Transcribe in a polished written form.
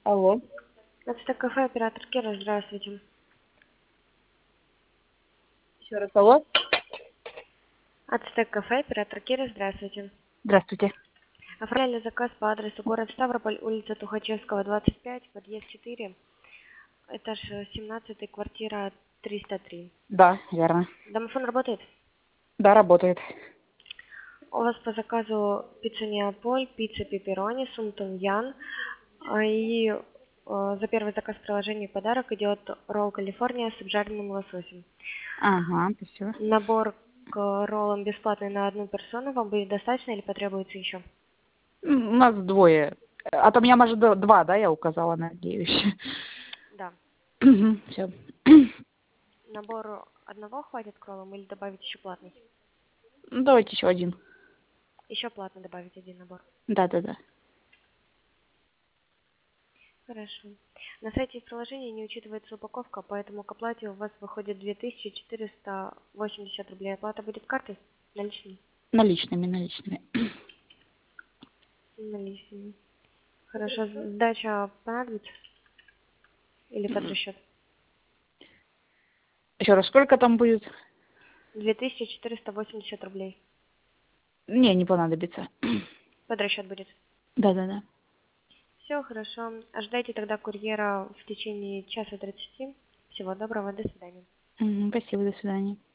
Алло. Ацтек кафе, оператор Кира, здравствуйте. Еще раз алло. Ацтек кафе, оператор Кира, здравствуйте. Здравствуйте. Оформляли заказ по адресу город Ставрополь, улица Тухачевского, 25, подъезд 4, этаж 17, квартира 303. Да, верно. Домофон работает? Да, работает. У вас по заказу пицца Неаполь, пицца пепперони, сум том ян. И за первый заказ в приложении подарок идет ролл Калифорния с обжаренным лососем. Ага, спасибо. Набор к роллам бесплатный на одну персону. Вам будет достаточно или потребуется еще? У нас двое. А то меня, может, два, да, я указала, надеюсь. Да. Все. Набор одного хватит к роллам или добавить еще платный? Давайте еще один. Еще платно добавить один набор. Да. Хорошо. На сайте и в приложении не учитывается упаковка, поэтому к оплате у вас выходит 2480 рублей. Оплата будет картой? Наличными? Наличными. Наличными. Хорошо. Сдача понадобится? Или под расчет? Еще раз, сколько там будет? 2480 рублей. Не понадобится. Под расчет будет. Да. Все хорошо. Ожидайте тогда курьера в течение часа 30. Всего доброго. До свидания. Спасибо, до свидания.